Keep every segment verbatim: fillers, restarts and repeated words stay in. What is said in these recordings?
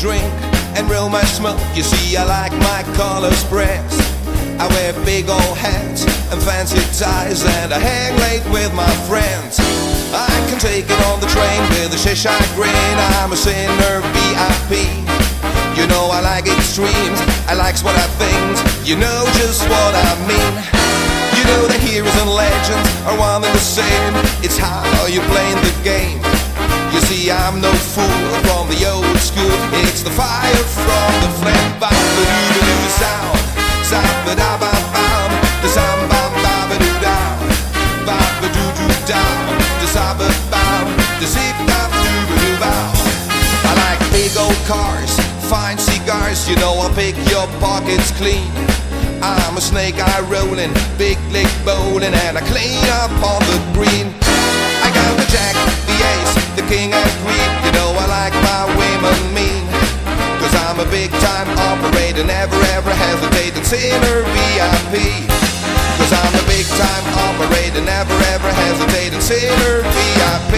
drink and roll my smoke. You see, I like my collar spreads. I wear big old hats and fancy ties, and I hang late with my friends. I can take it on the train with a shisha grin. I'm a sinner V I P. You know I like extremes, I like what I things. You know just what I mean. You know the heroes and legends are one and the same. It's how you're playing the game. You see, I'm no fool from the old school. It's the fire from the flame. Ba-ba-doo-doo sound. Za-ba-da-ba-bam. The sam-bam-ba-ba-doo-down. Ba-ba-doo-doo-down. The sa-ba-bam. The zip-bam-doo-ba-doo-bow. I like big old cars, fine cigars. You know I'll pick your pockets clean. I'm a snake eye rolling, big lick bowling, and I clean up on the green. I got the jack, the ace, the king and queen. You know I like my women mean, cause I'm a big time operator, never ever hesitate and sinner V I P. Cause I'm a big time operator, never ever hesitate and sinner V I P.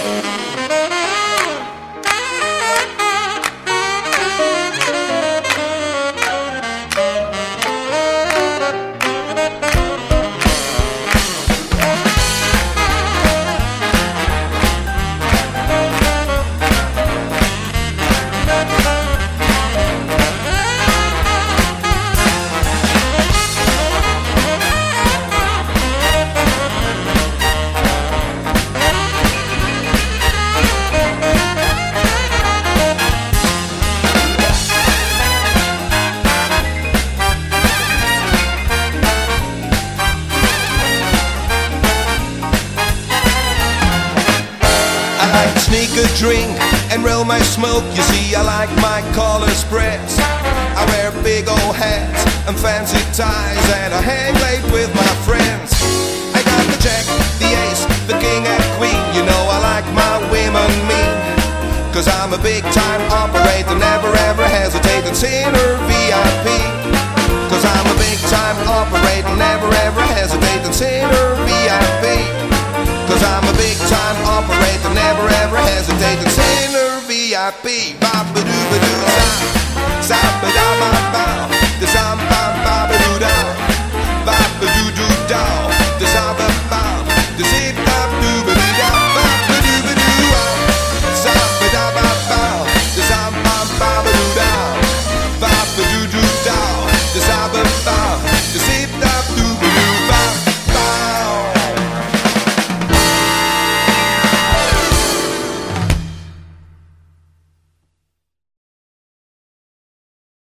Sneak a drink and roll my smoke. You see, I like my collar spreads. I wear big old hats and fancy ties, and I hang late with my friends. I got the jack, the ace, the king and queen. You know I like my women mean, cause I'm a big time operator, never ever hesitate and sinner V I P. Cause I'm a big time operator, never ever hesitate and sinner V I P. Cause I'm a big time operator, never ever hesitate and sinner V I P. Ba-ba-doo-ba-doo-da, sa-ba-da-ba-ba, da-sam-ba-ba-ba-doo-da, ba-ba-doo-doo.